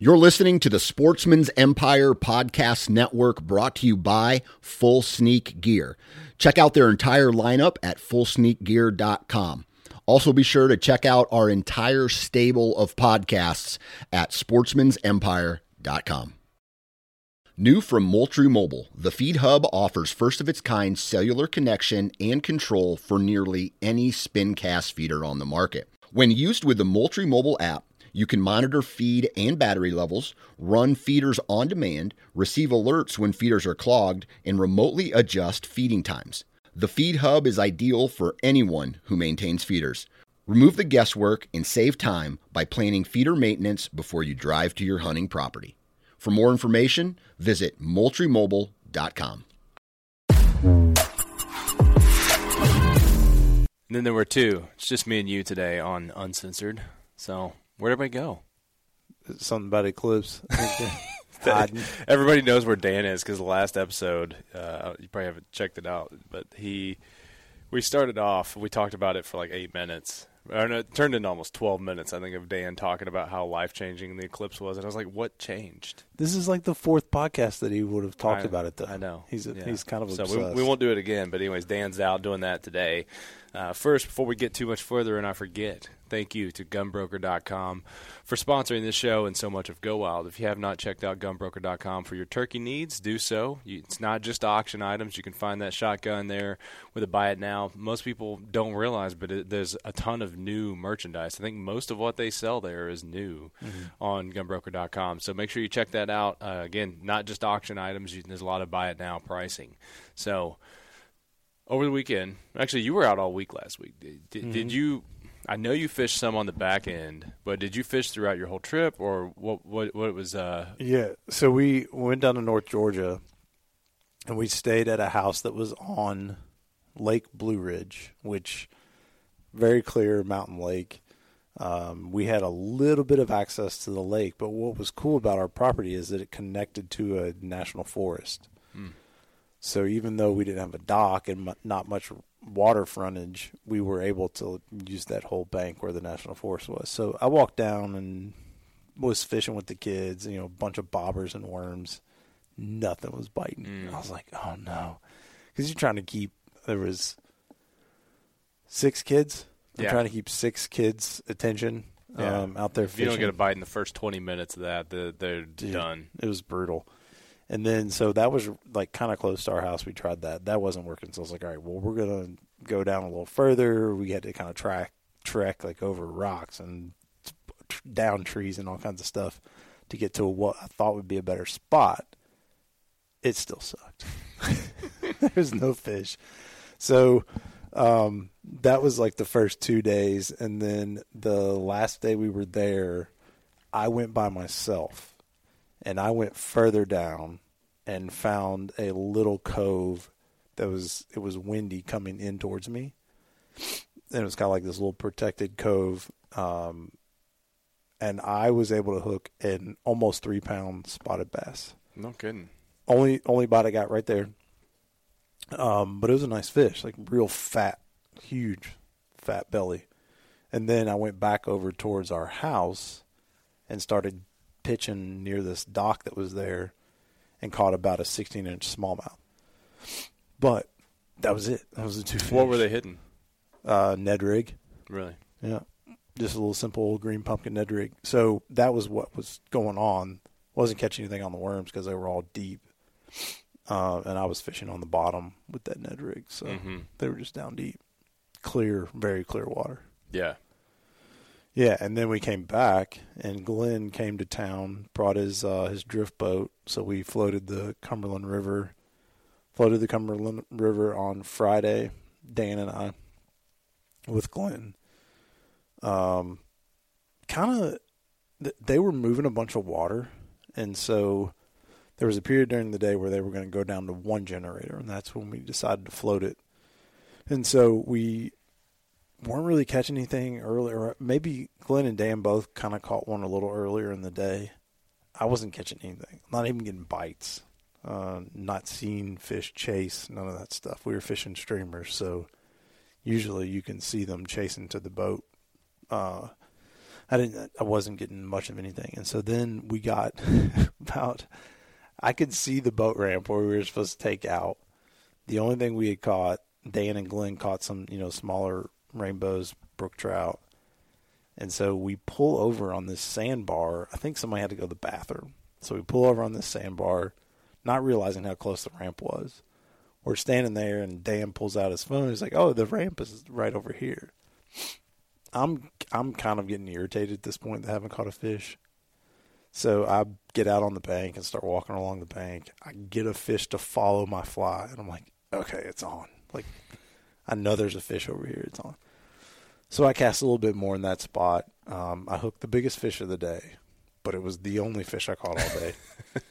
You're listening to the Sportsman's Empire Podcast Network, brought to you by Full Sneak Gear. Check out their entire lineup at fullsneakgear.com. Also be sure to check out our entire stable of podcasts at sportsmansempire.com. New from Moultrie Mobile, the Feed Hub offers first-of-its-kind cellular connection and control for nearly any spin cast feeder on the market. When used with the Moultrie Mobile app, you can monitor feed and battery levels, run feeders on demand, receive alerts when feeders are clogged, and remotely adjust feeding times. The Feed Hub is ideal for anyone who maintains feeders. Remove the guesswork and save time by planning feeder maintenance before you drive to your hunting property. For more information, visit moultriemobile.com. And then there were two. It's just me and you today on Uncensored. So where'd everybody go? Something about Eclipse. Everybody knows where Dan is because the last episode, you probably haven't checked it out, but we started off, we talked about it for like 8 minutes. Or no, it turned into almost 12 minutes, I think, of Dan talking about how life-changing the Eclipse was. And I was like, what changed? This is like the fourth podcast that he would have talked about it, though. I know. He's kind of obsessed. So we won't do it again. But anyways, Dan's out doing that today. First, before we get too much further and I forget, thank you to gunbroker.com for sponsoring this show and so much of Go Wild. If you have not checked out gunbroker.com for your turkey needs, do so. It's not just auction items. You can find that shotgun there with a buy it now. Most people don't realize, but there's a ton of new merchandise. I think most of what they sell there is new on gunbroker.com. So make sure you check that out. Again, not just auction items. There's a lot of buy it now pricing. So over the weekend, actually, you were out all week last week. Did you? I know you fished some on the back end, but did you fish throughout your whole trip, or what was? Yeah, so we went down to North Georgia, and we stayed at a house that was on Lake Blue Ridge, which very clear mountain lake. We had a little bit of access to the lake, but what was cool about our property is that it connected to a national forest. So even though we didn't have a dock and not much water frontage, we were able to use that whole bank where the national forest was. So I walked down and was fishing with the kids, a bunch of bobbers and worms. Nothing was biting. I was like, oh no. Because you're trying to keep, there was 6 kids. I'm trying to keep 6 kids' attention out there fishing. If you don't get a bite in the first 20 minutes of that, they're done. It was brutal. And then, so that was like kind of close to our house. We tried that. That wasn't working. So I was like, all right, well, we're going to go down a little further. We had to kind of trek like over rocks and down trees and all kinds of stuff to get to what I thought would be a better spot. It still sucked. There's no fish. So that was like the first 2 days. And then the last day we were there, I went by myself. And I went further down and found a little cove it was windy coming in towards me. And it was kind of like this little protected cove. And I was able to hook an almost 3-pound spotted bass. No kidding. Only bite I got right there. But it was a nice fish, like real fat, huge fat belly. And then I went back over towards our house and started pitching near this dock that was there and caught about a 16-inch smallmouth. But that was it. That was the 2 fish. What were they hitting? Ned rig. Really? Yeah. Just a little simple green pumpkin Ned rig. So that was what was going on. Wasn't catching anything on the worms because they were all deep. And I was fishing on the bottom with that Ned rig. So they were just down deep. Clear, very clear water. Yeah. Yeah, and then we came back, and Glenn came to town, brought his drift boat, so we floated the Cumberland River on Friday, Dan and I, with Glenn. They were moving a bunch of water, and so there was a period during the day where they were going to go down to 1 generator, and that's when we decided to float it. And so we weren't really catching anything earlier. Maybe Glenn and Dan both kind of caught one a little earlier in the day. I wasn't catching anything, not even getting bites, not seeing fish chase, none of that stuff. We were fishing streamers, so usually you can see them chasing to the boat. I wasn't getting much of anything. And so then we got I could see the boat ramp where we were supposed to take out. The only thing we had caught, Dan and Glenn caught some, smaller rainbows, brook trout. And so we pull over on this sandbar. I think somebody had to go to the bathroom. So we pull over on this sandbar, not realizing how close the ramp was. We're standing there, and Dan pulls out his phone. He's like, "Oh, the ramp is right over here." I'm kind of getting irritated at this point that I haven't caught a fish. So I get out on the bank and start walking along the bank. I get a fish to follow my fly, and I'm like, "Okay, it's on." Like, I know there's a fish over here. It's on. So I cast a little bit more in that spot. I hooked the biggest fish of the day, but it was the only fish I caught all day.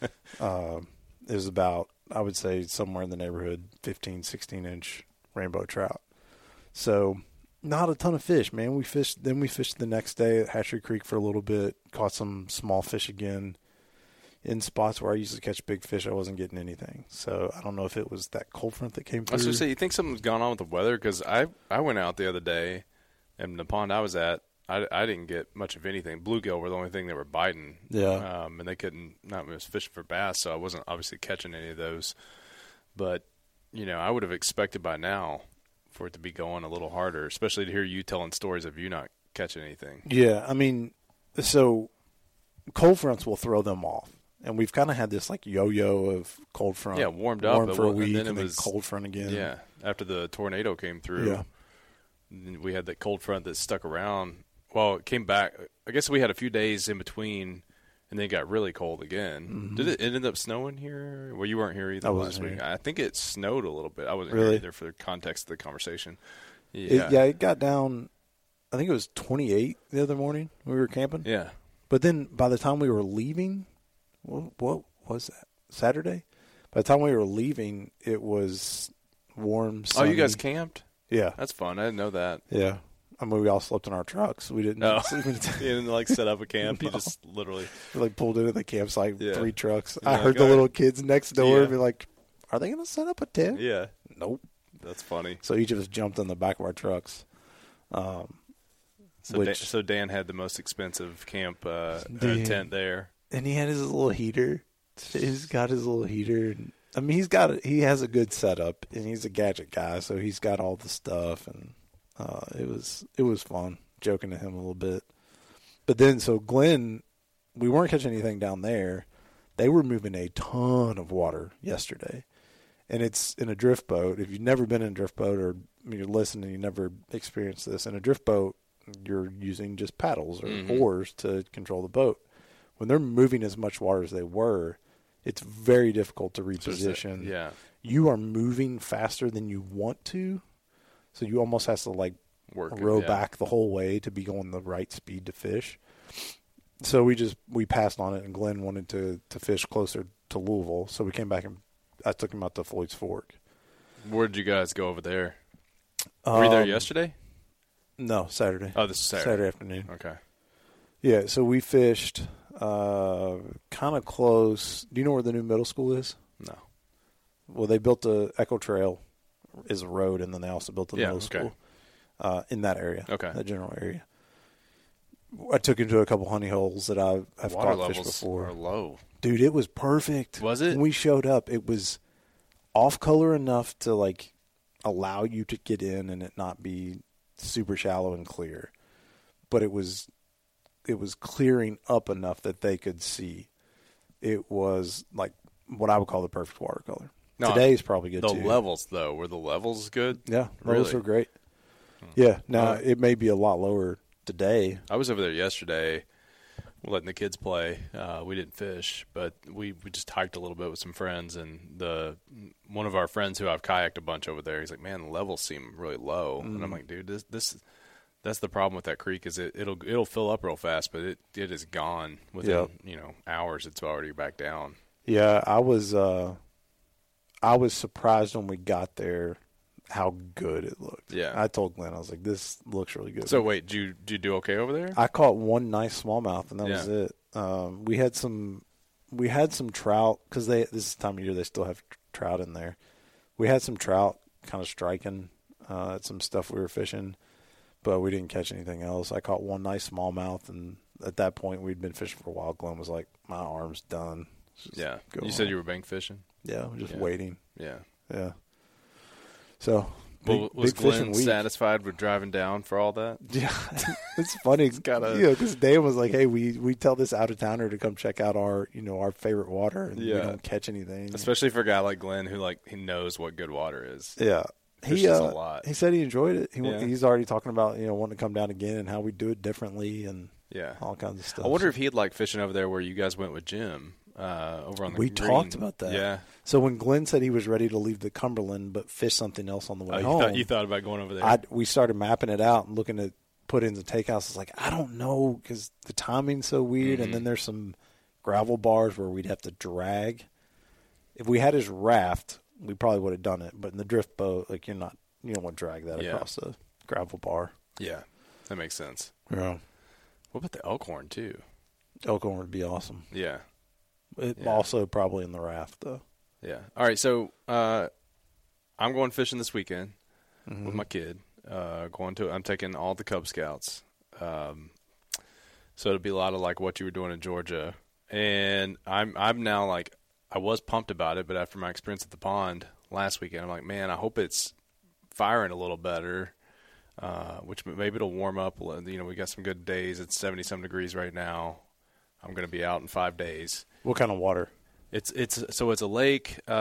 It was about, I would say, somewhere in the neighborhood, 15, 16-inch rainbow trout. So not a ton of fish, man. We fished the next day at Hatchery Creek for a little bit, caught some small fish again. In spots where I used to catch big fish, I wasn't getting anything. So I don't know if it was that cold front that came through. I was going to say, you think something's gone on with the weather? Because I went out the other day, and the pond I was at, I didn't get much of anything. Bluegill were the only thing that were biting. Yeah. And they couldn't, it was fishing for bass, so I wasn't obviously catching any of those. But, I would have expected by now for it to be going a little harder, especially to hear you telling stories of you not catching anything. Yeah, I mean, so cold fronts will throw them off. And we've kind of had this like yo-yo of cold front. Yeah, warmed up for a week, and then it was cold front again. Yeah, after the tornado came through, we had that cold front that stuck around. Well, it came back. I guess we had a few days in between, and then it got really cold again. Mm-hmm. Did it end up snowing here? Well, you weren't here either last week. I think it snowed a little bit. I wasn't here either for the context of the conversation. Yeah. It got down, I think it was 28 the other morning when we were camping. Yeah. But then by the time we were leaving, what was that? Saturday? By the time we were leaving, it was warm, sunny. Oh, you guys camped? Yeah. That's fun. I didn't know that. Yeah. I mean, we all slept in our trucks. We didn't sleep in you didn't, set up a camp. You just literally. We, pulled into the campsite, 3 trucks. I heard the little kids next door be like, are they going to set up a tent? Yeah. Nope. That's funny. So each of us jumped in the back of our trucks. So Dan had the most expensive camp tent there. And he had his little heater. He's got his little heater. I mean, he has a good setup, and he's a gadget guy, so he's got all the stuff, and it was fun joking to him a little bit. But then, so Glenn, we weren't catching anything down there. They were moving a ton of water yesterday, and it's in a drift boat. If you've never been in a drift boat, or you're listening and you never experienced this, in a drift boat, you're using just paddles or oars to control the boat. When they're moving as much water as they were, it's very difficult to reposition. You are moving faster than you want to, so you almost have to row back the whole way to be going the right speed to fish. So we passed on it, and Glenn wanted to fish closer to Louisville, so we came back and I took him out to Floyd's Fork. Where did you guys go over there? Were you there yesterday? No, Saturday. Oh, this is Saturday. Saturday afternoon. Okay. Yeah, so we fished kind of close. Do you know where the new middle school is? No. Well, they built the Echo Trail is a road, and then they also built the middle school in that area, that general area. I took him to a couple honey holes that I've caught fish before. Water levels are low. Dude, it was perfect. Was it? When we showed up, it was off color enough to allow you to get in and it not be super shallow and clear, but it was clearing up enough that they could see. It was like what I would call the perfect watercolor. No, Today's probably good too. The levels, though, were the levels good? Yeah, really? Those were great. Yeah, now it may be a lot lower today. I was over there yesterday letting the kids play. We didn't fish, but we just hiked a little bit with some friends, and one of our friends who I've kayaked a bunch over there, he's like, man, the levels seem really low. And I'm like, dude, this that's the problem with that creek is it'll fill up real fast, but it is gone within hours. It's already back down. Yeah, I was surprised when we got there how good it looked. Yeah, I told Glenn, I was like, this looks really good. So wait, did you do okay over there? I caught one nice smallmouth, and that was it. We had some trout because this is the time of year they still have trout in there. We had some trout kind of striking at some stuff we were fishing. but we didn't catch anything else. I caught one nice smallmouth, and at that point we'd been fishing for a while. Glenn was like, "My arm's done." Yeah. Go You said home. you were bank fishing? Yeah, just Yeah. waiting. Yeah. Yeah. So, Well, was big fishing Glenn week. satisfied with driving down for all that? Yeah, it's funny. gotta- because Dan was like, "Hey, we tell this out of towner to come check out our our favorite water, and we Yeah. don't catch anything." Especially for a guy like Glenn who he knows what good water is. Yeah, Fishes a lot. He said he enjoyed it. Yeah. He's already talking about wanting to come down again and how we do it differently and Yeah. all kinds of stuff. I wonder if he'd like fishing over there where you guys went with Jim over on the We green. talked about that. Yeah. So when Glenn said he was ready to leave the Cumberland but fish something else on the way home, You thought about going over there? we started mapping it out and looking at put-ins and takeouts. It's like, I don't know because the timing's so weird, Mm-hmm. and then there's some gravel bars where we'd have to drag. If we had his raft, we probably would have done it. But in the drift boat, you don't want to drag that Yeah. across the gravel bar. Yeah. That makes sense. Yeah, What about the Elkhorn, too? Elkhorn would be awesome. Yeah. Yeah. Also probably in the raft though. Yeah. All right. So I'm going fishing this weekend with my kid. I'm taking all the Cub Scouts. So it'll be a lot of like what you were doing in Georgia. And I'm now like, I was pumped about it, but after my experience at the pond last weekend, I'm like, man, I hope it's firing a little better. Which maybe it'll warm up. We got some good days. It's 70-some degrees right now. I'm going to be out in 5 days. What kind of water? It's a lake. It's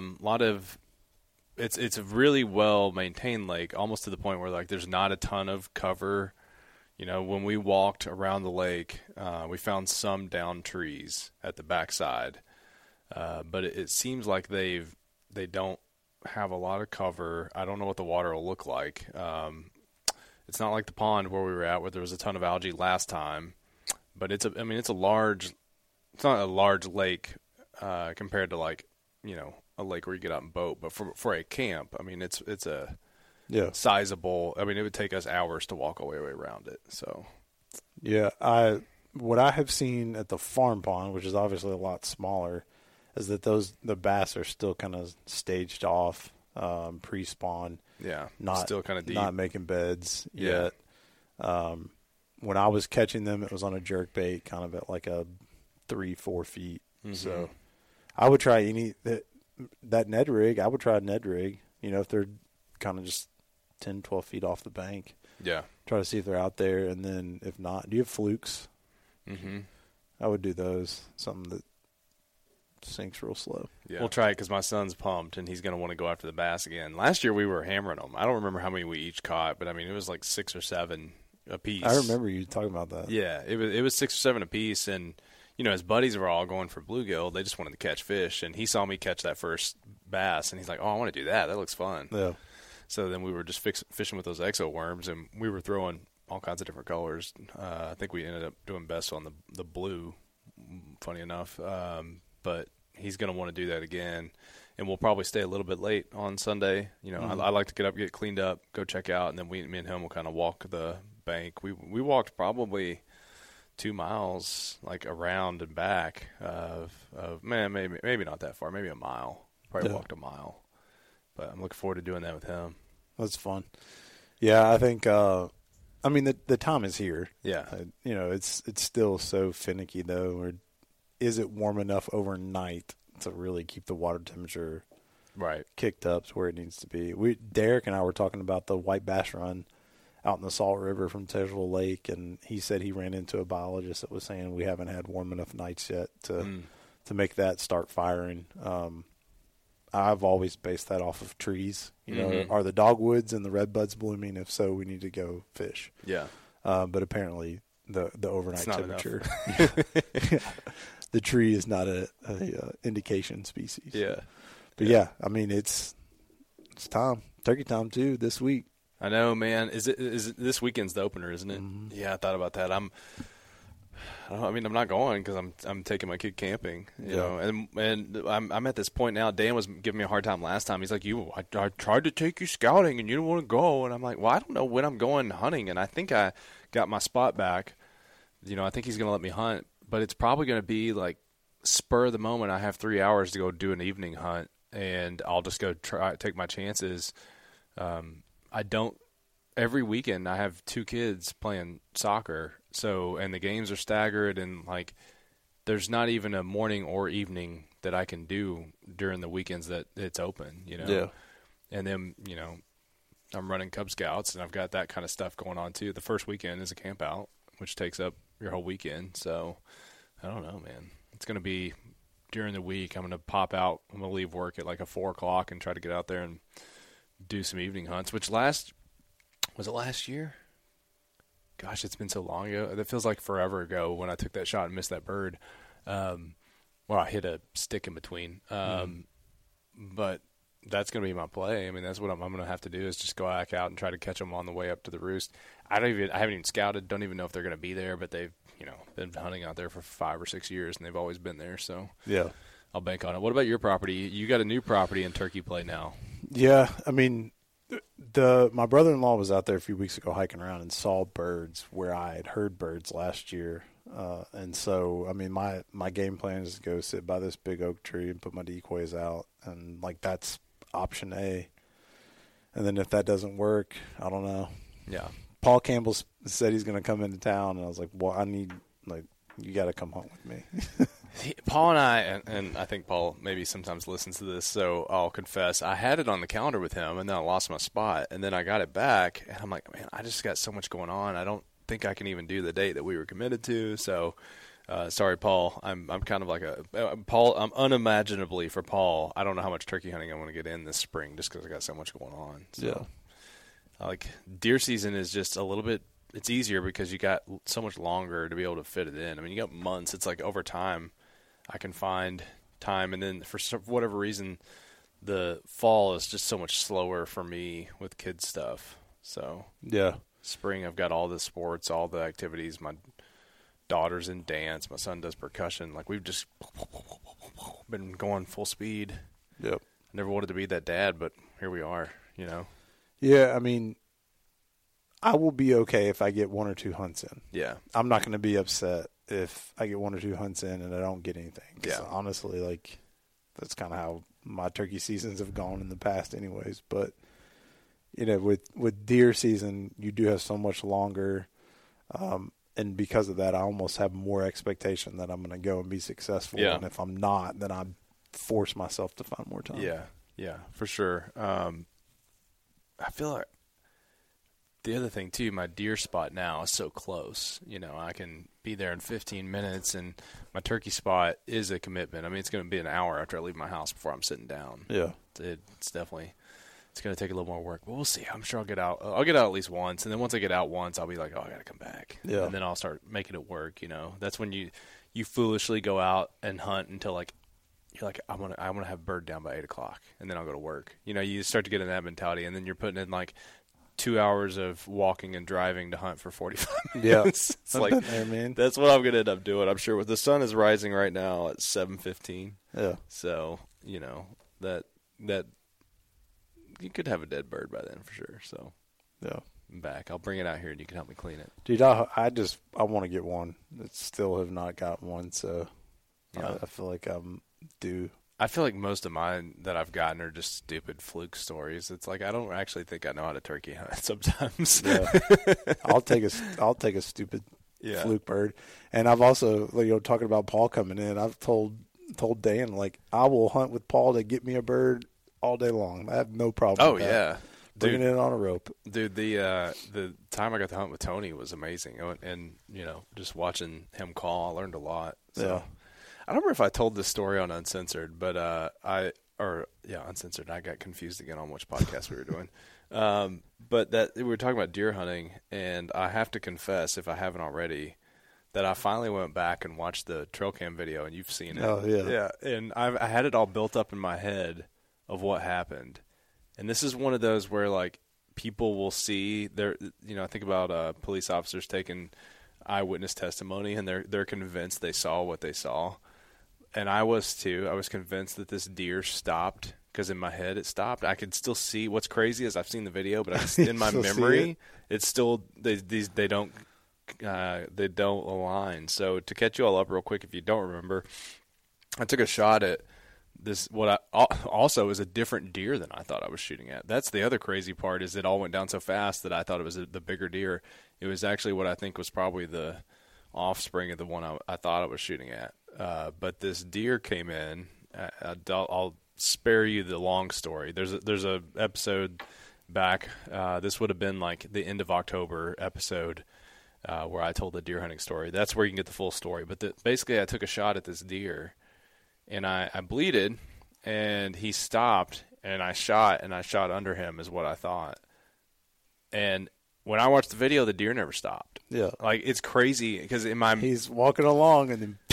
a really well maintained lake, almost to the point where like there's not a ton of cover. When we walked around the lake, we found some downed trees at the backside, but it seems like they don't have a lot of cover. I don't know what the water will look like. It's not like the pond where we were at, where there was a ton of algae last time, but it's not a large lake compared to like a lake where you get out and boat, but for a camp, it's a sizable. It would take us hours to walk all the way around it. So yeah, what I have seen at the farm pond, which is obviously a lot smaller, is that the bass are still kind of staged off, pre-spawn. yeah, Not still kind of deep. not making beds Yeah. yet. When I was catching them, it was on a jerk bait, kind of at like a 3-4 feet. Mm-hmm. So I would try that Ned rig. I would try a Ned rig. If they're kind of just 10, 12 feet off the bank. Yeah. Try to see if they're out there, and then if not, do you have flukes? Mm-hmm. I would do those. Something that sinks real slow. Yeah. We'll try it because my son's pumped and he's going to want to go after the bass again. Last year we were hammering them. I don't remember how many we each caught, but it was like 6 or 7 a piece. I remember you talking about that. Yeah, it was 6 or 7 a piece, and his buddies were all going for bluegill. They just wanted to catch fish, and he saw me catch that first bass, and he's like, "Oh, I want to do that. That looks fun." Yeah. So then we were just fishing with those exo worms, and we were throwing all kinds of different colors. I think we ended up doing best on the blue, funny enough. But he's going to want to do that again, and we'll probably stay a little bit late on Sunday. I like to get up, get cleaned up, go check out, and then me and him will kind of walk the bank. We walked probably 2 miles, like around and back maybe not that far, maybe a mile. Probably walked a mile, but I'm looking forward to doing that with him. That's fun. Yeah, I think. The time is here. Yeah, it's still so finicky though. Or is it warm enough overnight to really keep the water temperature right kicked up to where it needs to be? Derek and I were talking about the white bass run out in the Salt River from Tazewell Lake, and he said he ran into a biologist that was saying we haven't had warm enough nights yet to make that start firing. I've always based that off of trees. Are the dogwoods and the redbuds blooming? If so, we need to go fish. Yeah. But apparently the overnight It's not temperature, the tree is not a indication species. Yeah. But it's time. Turkey time too this week. I know, man. Is it this weekend's the opener, isn't it? Mm-hmm. Yeah, I thought about that. I'm not going because I'm taking my kid camping, you know, and I'm at this point now. Dan was giving me a hard time last time. He's like, I tried to take you scouting and you don't want to go, and I'm like, well, I don't know when I'm going hunting, and I think I got my spot back. I think he's going to let me hunt, but it's probably going to be like spur of the moment. I have 3 hours to go do an evening hunt, and I'll just go take my chances. I don't every weekend I have 2 kids playing soccer. So, and the games are staggered, and like there's not even a morning or evening that I can do during the weekends that it's open, you know? Yeah. And then, you know, I'm running Cub Scouts, and I've got that kind of stuff going on too. The first weekend is a camp out, which takes up your whole weekend. So I don't know, man. It's going to be during the week. I'm going to pop out. I'm going to leave work at like a 4 o'clock and try to get out there and do some evening hunts, which was it last year? Gosh, it's been so long ago. It feels like forever ago when I took that shot and missed that bird. Well, I hit a stick in between. But that's going to be my play. I mean, that's what I'm going to have to do is just go back out and try to catch them on the way up to the roost. I haven't even scouted. Don't even know if they're going to be there, but they've, you know, been hunting out there for 5 or 6 years, and they've always been there. So Yeah. I'll bank on it. What about your property? You got a new property in turkey play now. Yeah. I mean, my brother-in-law was out there a few weeks ago hiking around and saw birds where I had heard birds last year. And so, I mean, my game plan is to go sit by this big oak tree and put my decoys out. And, like, that's option A. And then if that doesn't work, I don't know. Yeah. Paul Campbell said he's going to come into town. And I was like, well, you got to come hunt with me. Paul and I, and I think Paul maybe sometimes listens to this, so I'll confess, I had it on the calendar with him, and then I lost my spot, and then I got it back, and I'm like, man, I just got so much going on. I don't think I can even do the date that we were committed to. So, sorry, Paul. I'm kind of like Paul. I'm unimaginably for Paul. I don't know how much turkey hunting I want to get in this spring, just because I got so much going on. So, Yeah. like deer season is just a little bit. It's easier because you got so much longer to be able to fit it in. I mean, you got months. It's like over time, I can find time, and then for whatever reason, the fall is just so much slower for me with kids stuff. So Yeah. spring, I've got all the sports, all the activities. My daughter's in dance. My son does percussion. Like, we've just been going full speed. Yep. I never wanted to be that dad, but here we are, you know? Yeah, I mean, I will be okay if I get 1 or 2 hunts in. Yeah. I'm not going to be upset if I get 1 or 2 hunts in and I don't get anything. 'Cause Yeah. honestly, like, that's kind of how my turkey seasons have gone in the past anyways. But, you know, with deer season, you do have so much longer. And because of that, I almost have more expectation that I'm going to go and be successful. Yeah. And if I'm not, then I force myself to find more time. Yeah, for sure. I feel like the other thing, too, my deer spot now is so close. You know, I can be there in 15 minutes, and my turkey spot is a commitment. I mean, it's going to be an hour after I leave my house before I'm sitting down. Yeah. It's definitely – it's going to take a little more work. But we'll see. I'm sure I'll get out. I'll get out at least once, and then once I get out once, I'll be like, oh, I got to come back. Yeah. And then I'll start making it work, you know. That's when you foolishly go out and hunt until, like, you're like, I want to have bird down by 8 o'clock, and then I'll go to work. You know, you start to get in that mentality, and then you're putting in, like, 2 hours of walking and driving to hunt for 45 minutes. Yeah. It's like, there, man. that's what I'm going to end up doing. I'm sure the sun is rising right now at 7:15. Yeah. So, you know, that you could have a dead bird by then for sure. So, Yeah. I'm back. I'll bring it out here, and you can help me clean it. Dude, I want to get one. I still have not got one, so Yeah. I feel like I'm due. I feel like most of mine that I've gotten are just stupid fluke stories. It's like I don't actually think I know how to turkey hunt sometimes. Yeah. I'll take a stupid Yeah. fluke bird. And I've also, you know, talking about Paul coming in, I've told Dan, like, I will hunt with Paul to get me a bird all day long. I have no problem Oh with that. yeah, Bringing it on a rope. dude. The time I got to hunt with Tony was amazing, and you know, just watching him call, I learned a lot. So. Yeah. I don't remember if I told this story on Uncensored, but Uncensored. I got confused again on which podcast we were doing. But that we were talking about deer hunting, and I have to confess, if I haven't already, that I finally went back and watched the trail cam video, and you've seen it. Oh, yeah. Yeah, and I had it all built up in my head of what happened. And this is one of those where, like, people will see their, you know, I think about police officers taking eyewitness testimony, and they're convinced they saw what they saw. And I was too. I was convinced that this deer stopped because in my head it stopped. I could still see. What's crazy is I've seen the video, but in my memory, it's still they don't align. So to catch you all up real quick, if you don't remember, I took a shot at this also is a different deer than I thought I was shooting at. That's the other crazy part, is it all went down so fast that I thought it was the bigger deer. It was actually what I think was probably the offspring of the one I thought I was shooting at. But this deer came in. I'll spare you the long story. There's a episode back. This would have been like the end of October episode where I told the deer hunting story. That's where you can get the full story. But basically, I took a shot at this deer, and I bleeded, and he stopped, and I shot under him is what I thought. And when I watched the video, the deer never stopped. Yeah. Like, it's crazy because he's walking along and then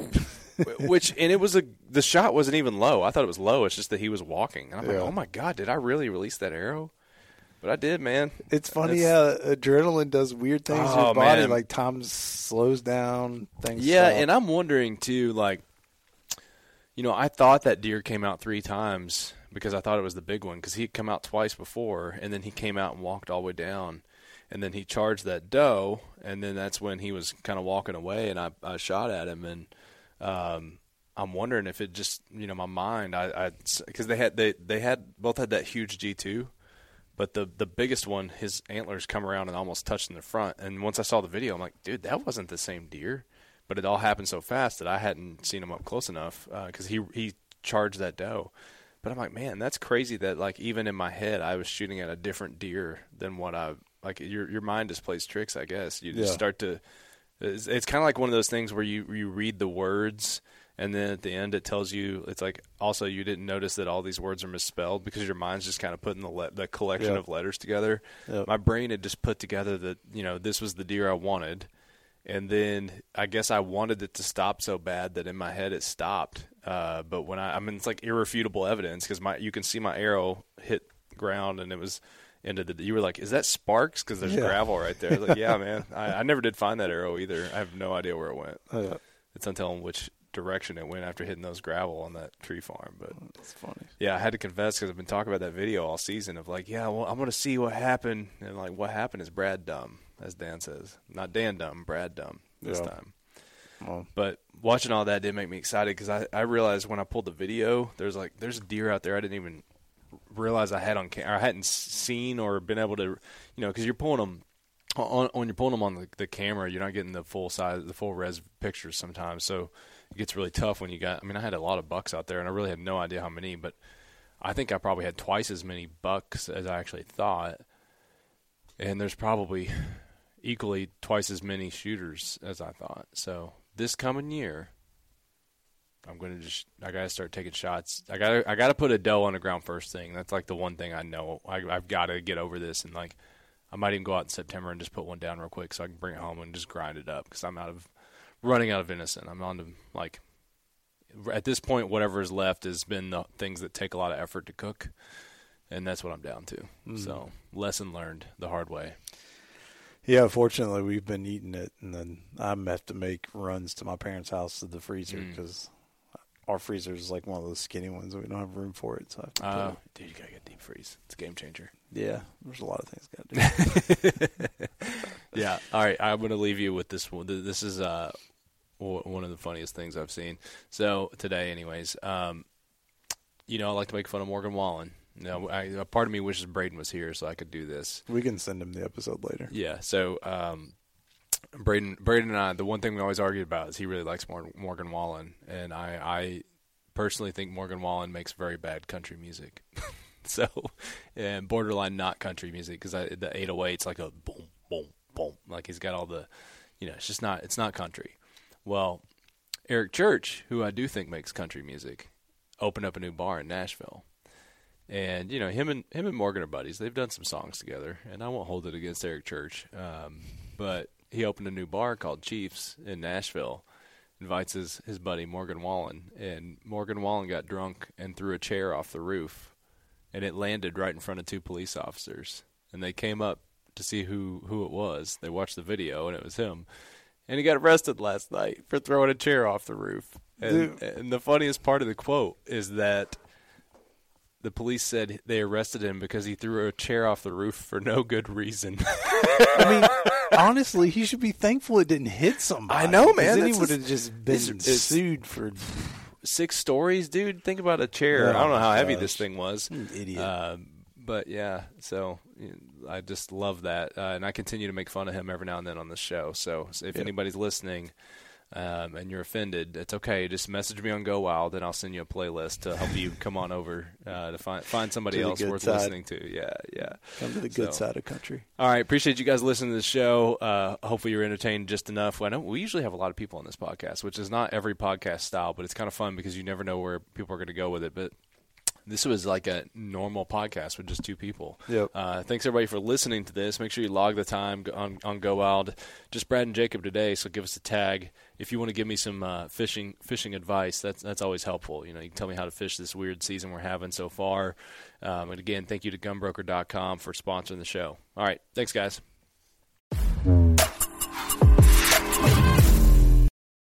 the shot wasn't even low. I thought it was low. It's just that he was walking. And I'm like, Yeah. oh my God, did I really release that arrow? But I did, man. It's funny how adrenaline does weird things to your body. Man. Like time slows down, things Yeah, stop. and I'm wondering too, like, I thought that deer came out 3 times because I thought it was the big one, because he'd come out twice before, and then he came out and walked all the way down. And then he charged that doe, and then that's when he was kind of walking away, and I shot at him. And I'm wondering if it just, my mind, because they both had that huge G2, but the biggest one, his antlers come around and almost touched in the front. And once I saw the video, I'm like, dude, that wasn't the same deer. But it all happened so fast that I hadn't seen him up close enough because he charged that doe. But I'm like, man, that's crazy that, like, even in my head, I was shooting at a different deer than what like, your mind just plays tricks, I guess. You just start to – it's kind of like one of those things where you read the words, and then at the end it tells you – it's like, also, you didn't notice that all these words are misspelled because your mind's just kind of putting the collection of letters together. Yep. My brain had just put together that, this was the deer I wanted. And then I guess I wanted it to stop so bad that in my head it stopped. But when it's like irrefutable evidence, because you can see my arrow hit ground and it was into you were like, is that sparks? Because there's gravel right there. I was like, yeah, man. I never did find that arrow either. I have no idea where it went. It's until in which direction it went after hitting those gravel on that tree farm. But that's funny. Yeah, I had to confess because I've been talking about that video all season of like, well, I'm going to see what happened. And like, what happened is Brad dumb, as Dan says. Not Dan dumb, Brad dumb this time. Well, but watching all that did make me excited because I realized when I pulled the video, there's a deer out there I didn't even realize I had on camera. I hadn't seen or been able to, because you're pulling them when you're pulling them on the camera, you're not getting the full size, the full res pictures sometimes. So it gets really tough when you got. I mean, I had a lot of bucks out there, and I really had no idea how many, but I think I probably had twice as many bucks as I actually thought, and there's probably equally twice as many shooters as I thought. So this coming year, I gotta start taking shots. I gotta put a doe on the ground first thing. That's like the one thing I know. I've got to get over this, and like I might even go out in September and just put one down real quick so I can bring it home and just grind it up because I'm running out of venison. I'm on to, like, at this point, whatever is left has been the things that take a lot of effort to cook, and that's what I'm down to. So lesson learned the hard way. Yeah, fortunately, we've been eating it, and then I have to make runs to my parents' house to the freezer because our freezer is like one of those skinny ones. We don't have room for it. So dude, you got to get deep freeze. It's a game changer. Yeah, there's a lot of things got to do. Yeah. All right, I'm going to leave you with this one. This is one of the funniest things I've seen. So today, anyways, I like to make fun of Morgan Wallen. A part of me wishes Braden was here so I could do this. We can send him the episode later. Yeah. So Braden and I, the one thing we always argued about is he really likes Morgan Wallen, and I personally think Morgan Wallen makes very bad country music. So, and borderline not country music because the 808's like a boom, boom, boom. Like he's got all the, it's not country. Well, Eric Church, who I do think makes country music, opened up a new bar in Nashville. And, him and Morgan are buddies. They've done some songs together, and I won't hold it against Eric Church. But he opened a new bar called Chiefs in Nashville, invites his buddy Morgan Wallen. And Morgan Wallen got drunk and threw a chair off the roof, and it landed right in front of 2 police officers. And they came up to see who it was. They watched the video, and it was him. And he got arrested last night for throwing a chair off the roof. And the funniest part of the quote is that the police said they arrested him because he threw a chair off the roof for no good reason. I mean, honestly, he should be thankful it didn't hit somebody. I know, man. Then he would have just been sued for. 6 stories, dude. Think about a chair. Oh, I don't know how heavy gosh. this thing was. Idiot. But yeah, so I just love that, and I continue to make fun of him every now and then on this show. So if anybody's listening and you're offended, it's okay. Just message me on Go Wild, and I'll send you a playlist to help you come on over to find somebody else worth listening to. Yeah. Come to the good side of country. All right, appreciate you guys listening to the show. Hopefully you're entertained just enough. I know we usually have a lot of people on this podcast, which is not every podcast style, but it's kind of fun because you never know where people are going to go with it. But this was like a normal podcast with just 2 people. Yep. Thanks, everybody, for listening to this. Make sure you log the time on Go Wild. Just Brad and Jacob today, so give us a tag. If you want to give me some fishing advice, that's always helpful. You can tell me how to fish this weird season we're having so far. And, again, thank you to gunbroker.com for sponsoring the show. All right. Thanks, guys.